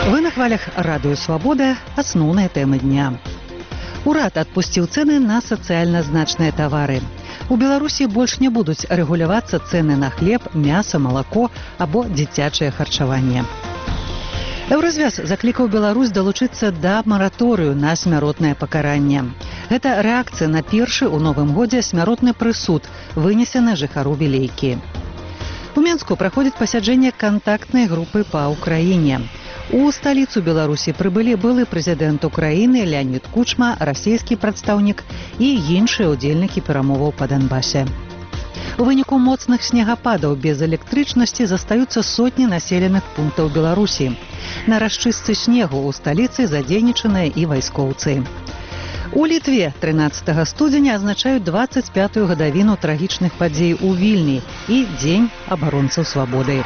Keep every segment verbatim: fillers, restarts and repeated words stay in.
Вы на хвалях радыё «Свабода», асноўныя тэмы дня. Урад адпусціў цэны на сацыяльна значныя тавары. У Беларусі больш не будуць рэгулявацца цэны на хлеб, мяса, малако або дзіцячае харчаванне. Еўразвяз заклікаў Беларусь далучыцца да мараторыю на смяротнае пакаранне. Гэта рэакцыя на першы ў новым годзе смяротны прысуд, вынесены жыхару Вілейкі. У Менску праходзіць пасяджэнне кантактнай групы па Ўкраіне. У сталіцу Беларусі прыбылі былы прэзідэнт Украіны Леонід Кучма, расійскі прадстаўнік і іншыя ўдзельнікі перамоваў па Донбасе. У выніку моцных снегападаў без электрычнасці застаюцца сотні населеных пунктаў Беларусі. На расчыстцы снегу ў сталіцы задзейнічаныя і вайскоўцы. У Літве трынаццатага студзеня азначаюць дваццаць пятую гадавіну трагічных падзей у Вільні і Дзень абаронцаў свабоды.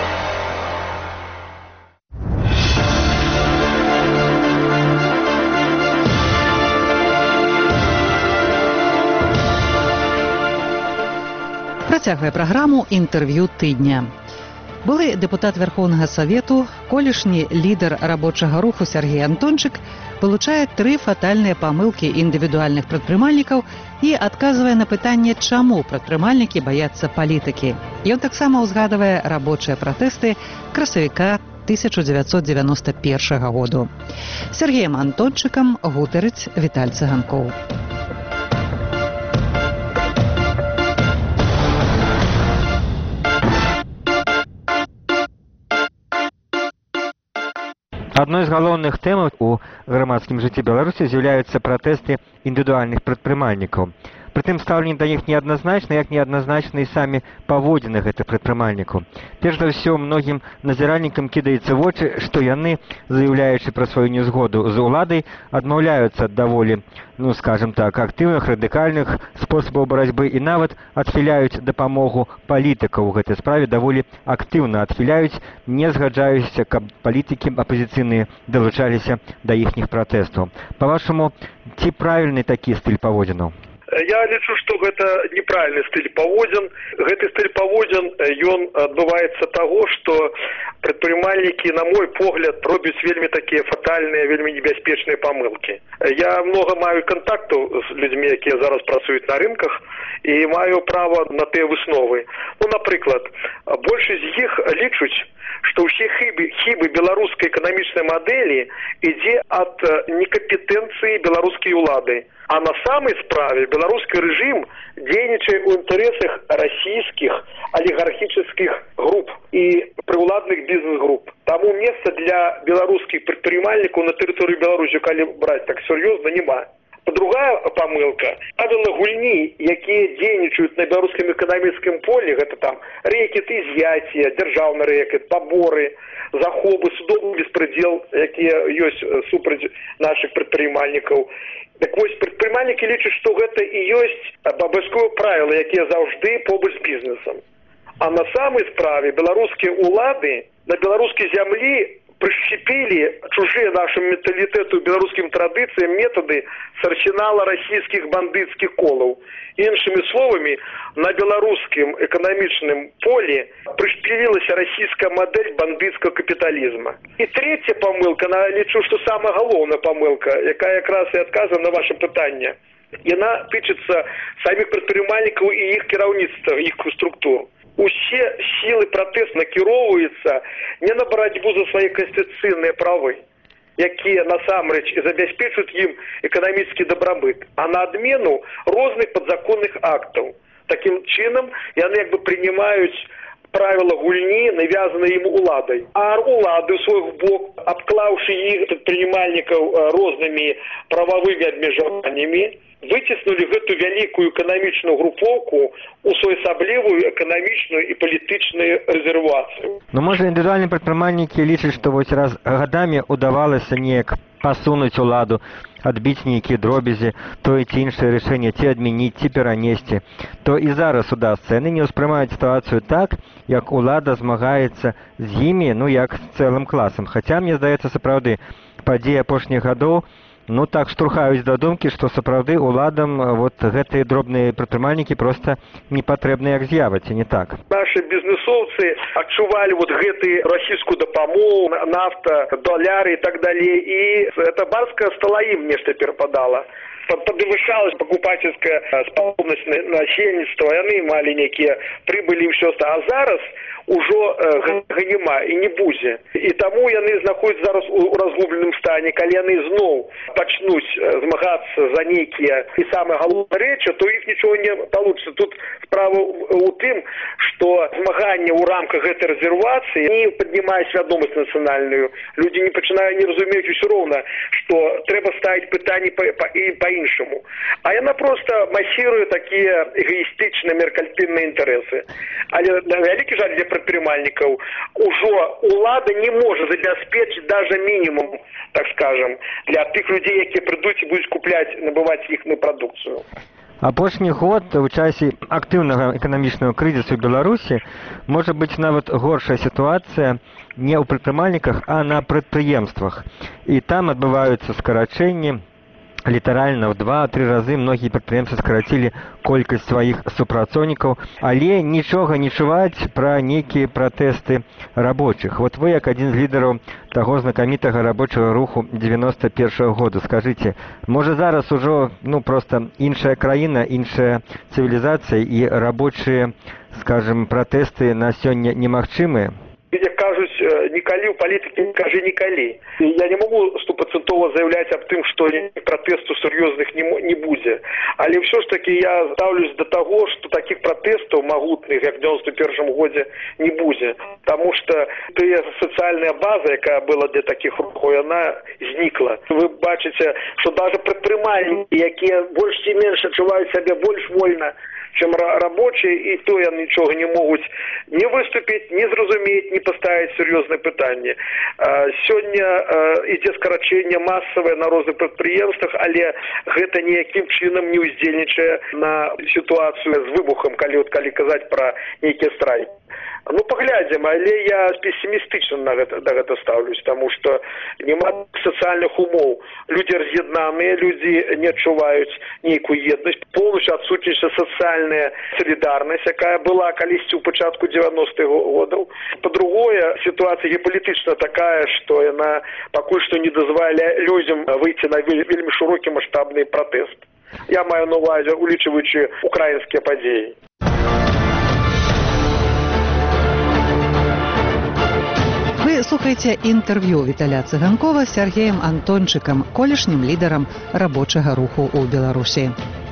Працягвае праграму «Інтэрв'ю тыдня». Былы дэпутат Верхоўнага Савету, колішні лідар рабочага руху Сергей Антончык вылучае тры фатальныя памылкі індывідуальных прадпрымальнікаў і адказвае на пытанне, чаму прадпрымальнікі баяцца палітыкі. Ён таксама ўзгадвае рабочыя пратэсты красавіка тысяча дзевяцьсот дзевяноста першага году. З Сергеем Антончыкам гутарыць Віталь Цыганкоў. Адной з галоўных тэмаў у грамадскім жыцці Беларусі з'яўляюцца пратэсты індывідуальных прадпрымальнікаў. Прытым стаўленне да іх неадназначна, як неадназначны і самі паводзіны гэтых прадпрымальнікаў. Перш за ўсё, многім назіральнікам кідаецца в вочы, што яны, заяўляючы пра сваю незгоду з уладай, адмаўляюцца ад даволі, ну, скажем так, актыўных, радыкальных спосабаў барацьбы і нават адхіляюць дапамогу палітыкаў у гэтай справе, даволі актыўна адхіляюць, не згаджаюцца, каб палітыкі апазіцыйныя далучаліся да іхніх пратэстаў. Па-вашаму, ці правільны такі стыль паводзінаў? Я лічу, што гэта неправільны стыль паводзін. Гэты стыль паводзін, ён адбываецца таго, што прадпрымальнікі, на мой погляд, робяць вельмі такія фатальныя, вельмі небяспечныя памылкі. Я многа маю контактаў з людзьмі, якія зараз працуюць на рынках, і маю права на тыя высновы. Ну, напрыклад, большасць з іх лічуць, што ўсе хібы, хібы беларускай эканамічнай мадэлі ідзе ад некампетэнцыі беларускай улады. А на самой справе белорусский режим дзейнічае ў інтарэсах расійскіх олигархических групп и прыўладных бизнес-групп. Таму месца для беларускіх прадпрымальнікаў на тэрыторыі Беларусі, калі браць так сур'ёзна, няма. Другая памылка. Правила гульні, якія дзейнічаюць на беларускім эканамічным полі, гэта там рэкет, изъятия, дзяржаўны рэкет, поборы, захопы, судовы беспредел, якія ёсць супраць наших прадпрымальнікаў. Так вось, прадпрымальнікі лічаць, што гэта і ёсць абавязковыя правілы, якія заўжды побач з бізнесам. А на самой справе беларускія улады на беларускай зямлі прышчепілі чужыя нашым менталітэту, беларускім традыцыям метады з арсенала расійскіх бандыцкіх колаў. Іншымі словамі, на беларускім эканамічным полі прышпілілася расійская мадэль бандыцкага капіталізма. І третья памылка, я лічу, што самая галоўная памылка, якая якраз і адказвае на ваше пытанне, яна тычыцца саміх прадпрымальнікаў і іх кіраўніцтва, іх структур. Усе сілы пратэст накіроўваюцца не на барацьбу за свае канстытуцыйныя правы, якія насамрэч забяспечваюць ім эканамічны дабрабыт, а на адмену розных падзаконных актаў. Такім чынам яны як бы прынимаюць правила гульні, навязаныя ім уладай. А улады ў свой бок, абклаўшы іх прадпрымальнікаў рознымі прававымі абмежаваннямі, выціснулі гэту вялікую эканамічную групоўку у своеасаблівую эканамічную і палітычную рэзервацыю. Ну, можа, індывідуальныя прадпрымальнікі лічаць, што вось раз гадамі удавалася неяк пасунуць уладу, адбіць нейкія дробязі, тое ці іншае рашэнне, ці адмяніць, ці перанесці, то і зараз удасца. Яны не ўспрымаюць сітуацыю так, як улада змагаецца з імі, ну, як з цэлым класам. Хаця, мне здаецца, сапраўды, падзеі апошніх гадоў ну так штурхаюць да думкі, што сапраўды уладам вот гэтыя дробныя прадпрымальнікі проста не патрэбны як з'ява, ці не так? Нашы бізнесоўцы адчувалі вот гэты расійскую дапамогу, нафта, даляры і так далей, і эта барская стала ім нешта перападала. Подвышалась покупательская способность насельніцтва, яны малі нейкія прыбылі і ўсё. А зараз ужо гэтага няма і не будзе. І таму яны знаходзяцца зараз у разгубленым стане. Калі яны зноў пачнуць змагацца за нейкія і самыя галоўныя рэчы, то іх нічого не получится. Тут справа у тым, што змаганне ў рамках гэтай рэзервацыі не паднімае свядомасць нацыянальную. Людзі не пачынаюць не разумець усё роўна, што трэба ставіць пытанні па, па, і па-іншаму. А яна проста масіруе такія эгоістычныя меркальпінныя інтарэсы. Але на вялікі жаль для прадпрымальнікаў ужо ўлада не можа забяспечыць даже мінімум, так скажем, для тых людзей, якія прыйдуць і будуць купляць, набываць іхную прадукцыю. Апошні год у часе актыўнага эканамічнага крызісу ў Беларусі можа быць нават горшая сітуацыя не ў прадпрымальніках, а на прадпрыемствах. І там адбываюцца скарачэнні. Літаральна ў два-тры разы многія прадпрыемствы скарацілі колькасць сваіх супрацоўнікаў, але нічога не чуваць пра нейкія пратэсты рабочых. Вот вы, як адзін з лідараў таго знакамітага рабочага руху дзевяноста першага году, скажыце, можа зараз ужо ну проста іншая краіна, іншая цывілізацыя і рабочыя, скажем, пратэсты на сёння немагчымыя? Як кажуць, нікалі ў палітыкі не кажы нікалі. Я не магу стопрацэнтова заяўляць аб тым, што пратэстаў сур'ёзных не, не будзе. Але ўсё ж такі я ставлюсь да таго, што такіх пратэстаў магутных, як у дзевяносто першым годзе, не будзе. Таму што тая сацыяльная база, якая была для такіх рухаў, яна знікла. Вы бачыце, што нават прадпрымальнікі, якія больш ці менш адчуваюць сябе больш вольна, чым рабочие, і то яны нічога не могуць не выступіць, не зразумець, не паставіць сур'ёзныя пытанні. Сёння ідзе скарачэнне масавае на розных прадпрыемствах, але гэта ніякім чынам не ўздзейнічае на сітуацыю з выбухам, калі от калі казаць пра нейкія страйкі. Ну, паглядзім, але я пессімістычна на гэта, да гэта ставлюсь, таму што няма сацыяльных умоў. Людзі раз'яднаныя, людзі не адчуваюць нейкую еднасць, поўнасцю адсутнічае сацыяльная салідарнасць, якая была калісьці ў пачатку дзевяностых годаў. Па-другое, сітуацыя геапалітычна такая, што яна пакуль што не дазваляе людзям выйти на вельмі шырокі маштабны пратэст. Я маю на ўвазе, улічваючы украінскія падзеі. Вы слухаеце інтэрв'ю Віталя Цыганкова з Сергеем Антончыкам, колішнім лідарам рабочага руху ў Беларусі.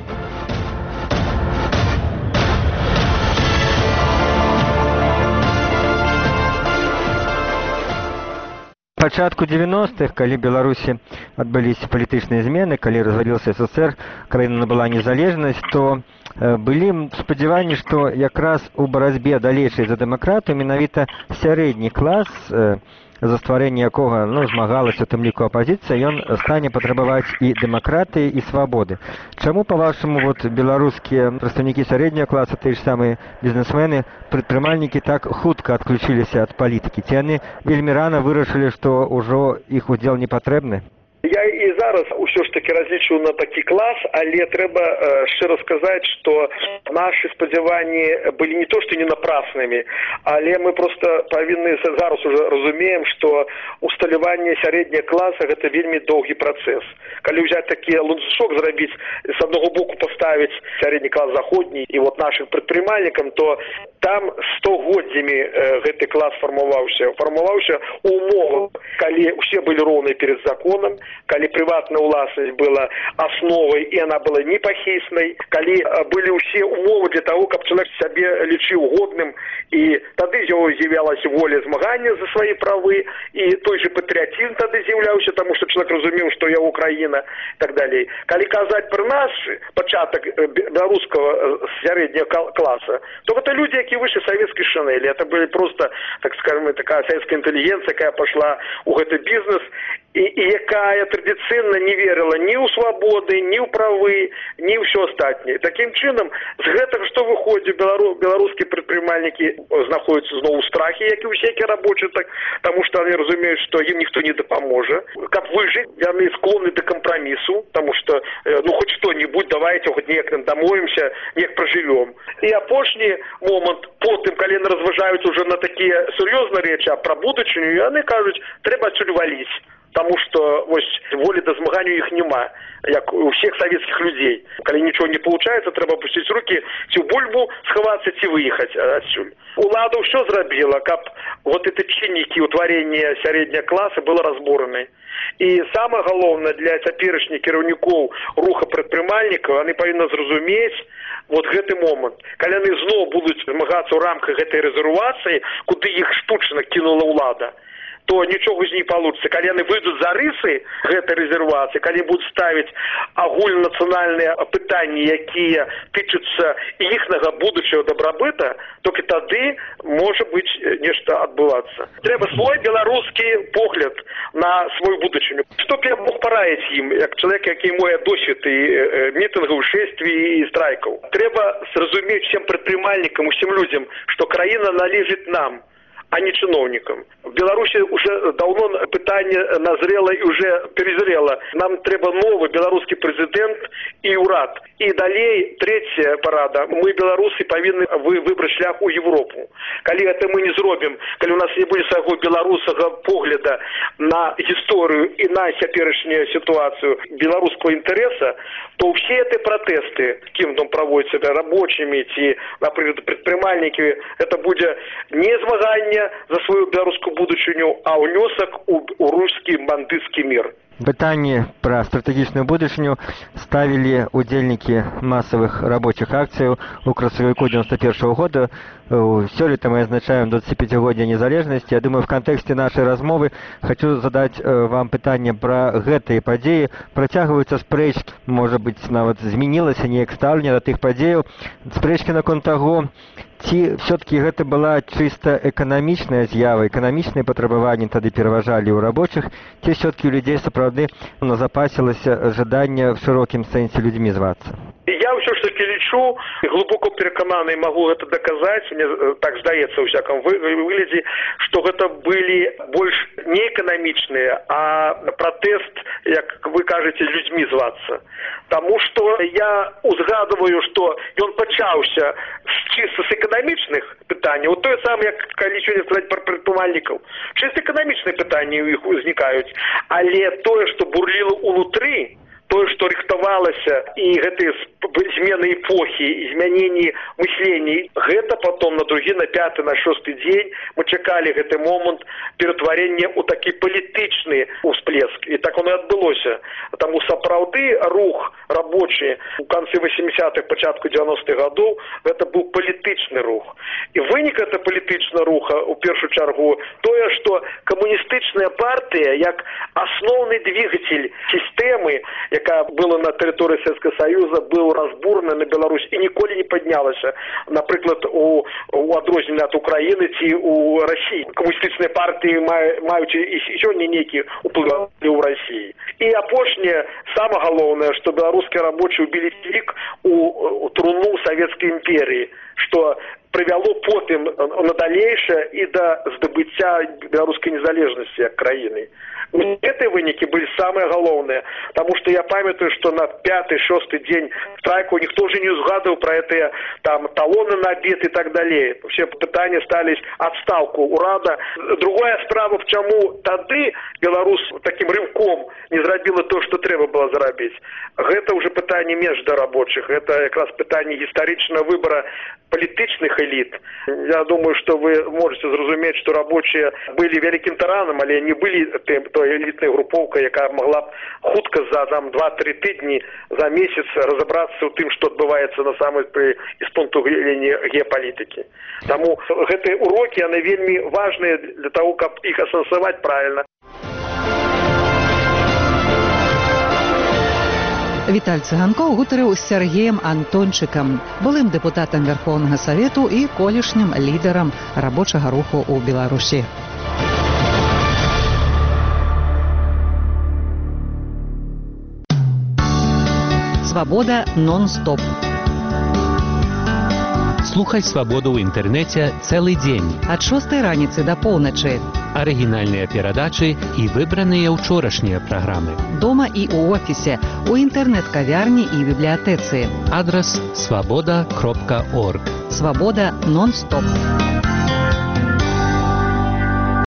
Пачатку дзевяностых, калі Беларусі адбыліся палітычныя змены, калі разваліўся эс эс эс эр, краіна набыла незалежнасць, то былі спадзяванні, што якраз у барацьбе далейшай за дэмакратыю менавіта сярэдні клас, за стварэнне якога ну, змагалася у тым ліку апазіцыя, ён стане патрабаваць і дэмакратыі, і свабоды. Чаму, па-вашаму, вот, беларускія прадстаўнікі сярэдняга класа, тыя ж самыя бізнесмены, прадпрымальнікі так хутка адключыліся ад палітыкі? Ці яны вельмі рана вырашылі, што ўжо іх удзел не патрэбны? Я і зараз ўсё ж таки разлічваю на такі клас, але трэба э, шчыра сказаць, што нашы спадзяванні былі не то што не напраснымі, але мы проста павінны зараз уже разумеем, што усталяванне сярэдняга класа гэта вельмі доўгі працэс. Калі ўзяць такі ланцужок зрабіць, з аднаго боку паставіць сярэдні клас заходні і вот нашым прадпрымальнікам, то там стагоддзямі э, гэты клас фармаваўся. Фармаваўся ў умовах, калі ўсе былі роўныя перад законам, калі прыватная ўласнасць была асновай і она была непахіснай, калі былі ўсе умовы для того, каб чалавек сябе лічыў годным, і тады з'явялася воля змагання за свае правы, і той же патрыятызм тады з'яўляўся, таму што чалавек разумеў, што я Украіна, так далей. Калі казаць пра наш пачатак беларускага сярэдняга класа, то гэта людзі, якія выйшлі савецкай шанелі. Это былі просто, так скажем, такая савецкая інтэлігенцыя, якая пашла ў гэты бізнес, і, і якая традыцыйна не верыла ні ў свабоды, ні ў правы, ні ўсё астатняе. Такім чынам, з гэтага што выходзіць, белару, беларускія прадпрымальнікі знаходзяцца зноў у страхе, як і ўсе рабочыя, так, таму што яны разумеюць, што ім ніхто не дапаможа. Каб выжыць, яны склонны да кампрамісу, таму што ну хоць што-нибудь, давайте хоць неяк дамовімся, неяк пражывём. І апошні момант, потым, калі яны разважаюць уже на такія сур'ёзныя рэчы, а пра будучыню, яны кажуць, трэба адсюль валіць. Таму што вось волі да змагання іх няма, як у всех савецкіх людзей. Калі нічого не получаецца, трэба опусціць рукі, ці ў бульбу схавацца, ці выехаць адсюль. Улада ўсё зрабіла, каб вот эти чыннікі ўтварення сярэдняга класа было разбураны. І самае галоўнае для цяперашніх кіраўнікоў руха прадпрымальнікаў, яны павінны зразумець вот гэты момант. Калі яны зноў будуць змагацца ў рамках гэтай рэзервацыі, куды іх штучна кінула ўлада, то нічога з не получится. Калі яны выйдуць за рысы гэтай рэзервацыі, калі будуць ставіць агульнанацыянальныя пытанні, якія тычацца іхнага будучага дабрабыта, толькі тады можа быць нешта адбывацца. Трэба свой беларускі погляд на свою будучыню. Што б я мог параіць ім, як чалавек, які мае досвед і мітынгаў, шэсцвій і страйкаў. Трэба зразумець всем прадпрымальнікам, усім людзям, што краіна належыць нам, а не чиновникам. В Беларуси уже давно питание назрело и уже перезрело. Нам треба новый белорусский президент и урад. И далее, третья парада. Мы, белорусы, повинны выбрать шлях у Европу. Коли это мы не зробим, коли у нас не будет своего белорусского погляда на историю и на теперешнюю ситуацию белорусского интереса, то все эти протесты, кем там проводятся, рабочими, те, например, предпринимальники, это будет не змагання за свою беларускую будучыню, а ўнёсак у, у рускі бандыцкі мір. Пытанне пра стратэгічную будучыню ставілі удзельнікі масавых рабочых акцыяў у красавіку девяносто первого года. Сёлета мы адзначаем двадцатипятигодие незалежнасці. Я думаю, в кантэксце нашай размовы хочу задаць вам пытанне пра гэтыя падзеі. Працягваюцца спрэчкі, можа быць, нават змянілася неяк стаўленне да тых падзеяў. Спрэчкі наконт таго, ці все-таки гэта была чыста эканамічная з'ява, эканамічныя патрабаванні тады пераважалі ў рабочых, ці все-таки у людзей сапраўды назапасілася жаданне в шырокім сэнсе людзьмі звацца? Я ўсё ж таки лічу, і глыбоко перакананы магу гэта даказаць, мне так здаецца ў всяком выглядзе, што гэта былі больш не эканамічныя, а пратэст, як вы кажаце, людзьмі звацца. Таму што я узгадываю, што ён пачаўся чыста з эканамічных пытанняў. Вот тое самае, як калі сёння сказаць пра прадпрымальнікаў. Чыста эканамічныя пытанні ў іх узнікаюць, але тое, што бурліла ўнутры, тое, што рыхтавалася, і гэтыя змены эпохі, змяненні мыслений, гэта потом на другі, на пяты, на шосты дзень мы чакалі гэты момант ператварення ў такі палітычны ўсплеск. І так оно і адбылося. Таму сапраўды рух рабочы у канцы восьмидесятых, пачатку девяностых гадоў, гэта быў палітычны рух. І вынік гэта палітычнага руха, у першую чаргу, тое, што камуністычная партыя, як асноўны двигатель сістэмы, якая была на тэрыторыі Савецкага Саюза, быў разбурана на Беларусь і ніколі не паднялася. Напрыклад, у, у адрозненне ад Украіны ці у Расіі. Камуністычныя партыі маюць і сёння нейкі ўплыў ў Расіі. І апошняе, самае галоўнае, што беларускія рабочыя ўбілі цвік у, у труну Савецкай імперіі, што прывяло потым на далейшае і да здабыцця беларускай незалежнасці як краіны. Гэтыя вынікі былі самыя галоўныя, таму што я памятаю, што на пяты, шосты дзень страйку ніхто ўжо не ўзгадаў пра гэтыя там талоны на абед і так далей. Все пытанні стались адстаўку урада. Другая справа, чаму тады Беларусь таким рывком не зрабіла то, што трэба было зрабіць. Гэта ўжо пытанне менш да рабочых. Гэта якраз пытанне гістарычнага выбара палітычных эліт. Я думаю, што вы можете зразумець, што рабочыя былі вялікім таранам, але не былі той элітнай групоўкай, якая могла б хутка за там два-тры тыдні, за месяц разабрацца ў тым, што адбываецца на самой з пункту гледжання геапалітыкі. Таму гэтыя урокі, яны вельмі важныя для того, каб іх асэнсаваць правільна. Віталь Цыганкоў гутарыў з Сергеем Антончыкам, былым дэпутатам Верхоўнага Савету і колішнім лідарам рабочага руху ў Беларусі. Свабода нон-стоп. Слухай «Свабоду» ў інтэрнэце цэлы дзень. Ад шостай раніцы да поўначы. Арыгінальныя перадачы і выбраныя ўчорашнія праграмы. Дома і ў офісе, у інтэрнэт-кавярні і бібліятэцы. Адрас свабода кропка орг. Свабода нон-стоп.